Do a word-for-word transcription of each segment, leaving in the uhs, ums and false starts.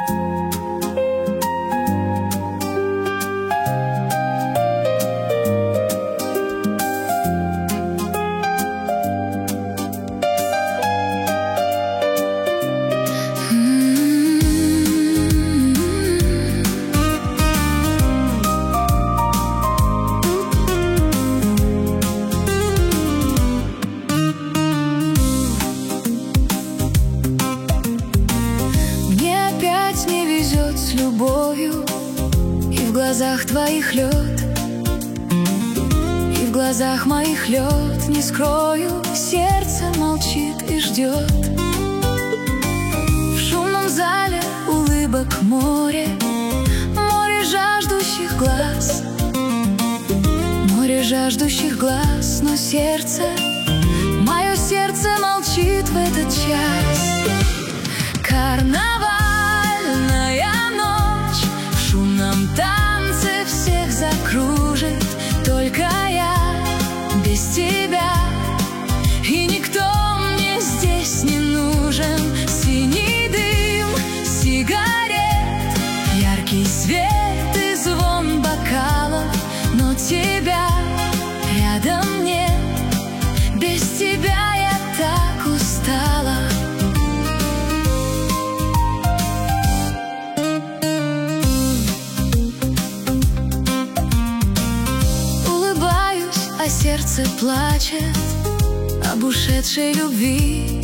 С любовью, и в глазах твоих лед, и в глазах моих лед. Не скрою, сердце молчит и ждет. В шумном зале улыбок море, море жаждущих глаз, море жаждущих глаз. Но сердце, мое сердце молчит в этот час. Карнавал, танцы всех закружит, только я без тебя, и никто мне здесь не нужен. Синий дым сигарет, яркий свет и звон бокалов, но тебя рядом нет. Без тебя я так устала. А сердце плачет об ушедшей любви,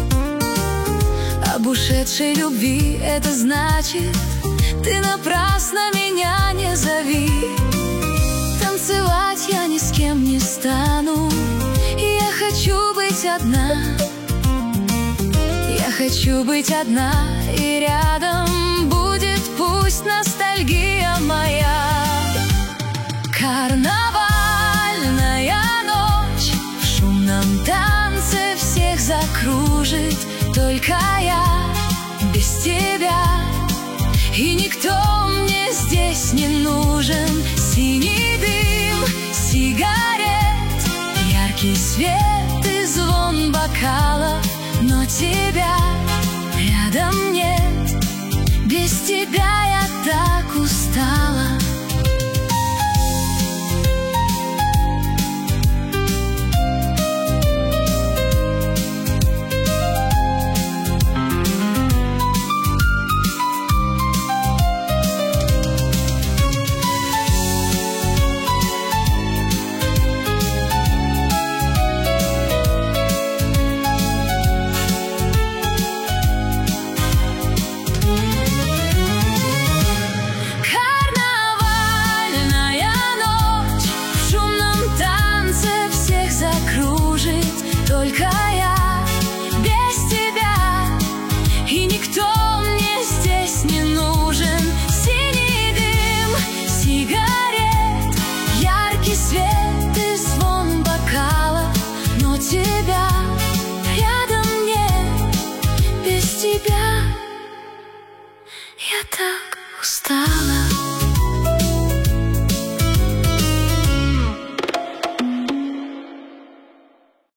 об ушедшей любви. Это значит, ты напрасно меня не зови. Танцевать я ни с кем не стану, и я хочу быть одна. Я хочу быть одна, и рядом будет пусть ностальгия моя. Карнавал, танцы всех закружит, только я без тебя, и никто мне здесь не нужен. Синий дым сигарет, яркий свет и звон бокалов, но тебя рядом нет. Без тебя я так устала. Только я без тебя, и никто мне здесь не нужен. Синий дым сигарет, яркий свет и звон бокалов, но тебя рядом нет. Без тебя я так устала.